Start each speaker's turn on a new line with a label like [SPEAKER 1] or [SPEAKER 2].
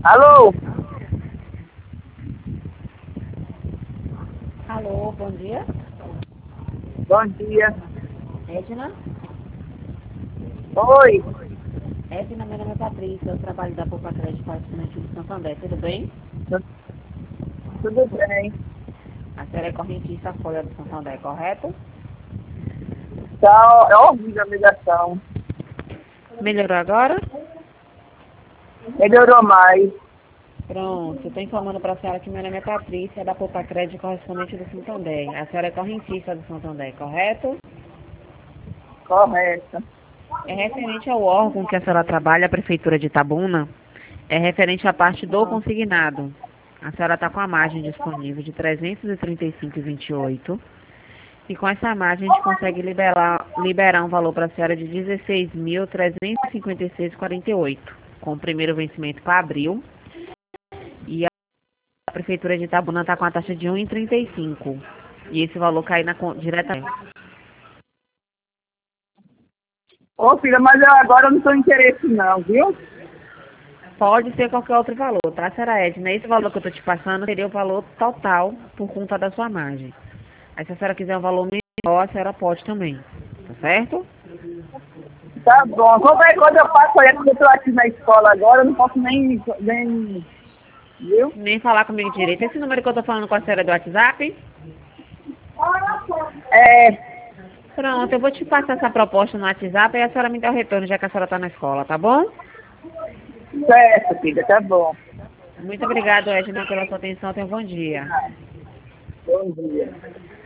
[SPEAKER 1] Alô?
[SPEAKER 2] Alô, bom dia.
[SPEAKER 1] Bom dia.
[SPEAKER 2] Edna?
[SPEAKER 1] Oi.
[SPEAKER 2] Edna, meu nome é Patrícia, eu trabalho da Poupa Crédito Correspondente do Santander, tudo bem?
[SPEAKER 1] Tudo bem?
[SPEAKER 2] A senhora é correntista Folha do Santander, correto?
[SPEAKER 1] Tá, é horrível a ligação.
[SPEAKER 2] Melhorou agora?
[SPEAKER 1] Melhorou mais.
[SPEAKER 2] Pronto, eu estou informando para a senhora que meu nome é Patrícia, da Poupa Crédito Correspondente do Santander. A senhora é correntista do Santander, correto?
[SPEAKER 1] Correto.
[SPEAKER 2] É referente ao órgão que a senhora trabalha, a Prefeitura de Itabuna, é referente à parte do consignado. A senhora está com a margem disponível de 335,28. E com essa margem a gente consegue liberar um valor para a senhora de 16.356,48, com o primeiro vencimento para abril. E a Prefeitura de Itabuna está com a taxa de 1,35. E esse valor cai diretamente.
[SPEAKER 1] Ô filha, mas eu agora não estou interesse não, viu?
[SPEAKER 2] Pode ser qualquer outro valor, tá, senhora Edna? Esse valor que eu estou te passando seria o valor total por conta da sua margem. Aí se a senhora quiser um valor menor, a senhora pode também. Tá certo?
[SPEAKER 1] Tá bom. Qualquer coisa eu faço aí, porque eu estou aqui na escola agora, eu não posso nem viu?
[SPEAKER 2] Nem falar comigo direito. Esse número que eu tô falando com a senhora é do WhatsApp?
[SPEAKER 1] É,
[SPEAKER 2] Pronto, eu vou te passar essa proposta no WhatsApp e a senhora me dá o retorno, já que a senhora tá na escola, tá bom?
[SPEAKER 1] certo, filha, tá bom.
[SPEAKER 2] Muito obrigada, Edna, pela sua atenção. Tenha um bom dia.
[SPEAKER 1] Bom dia.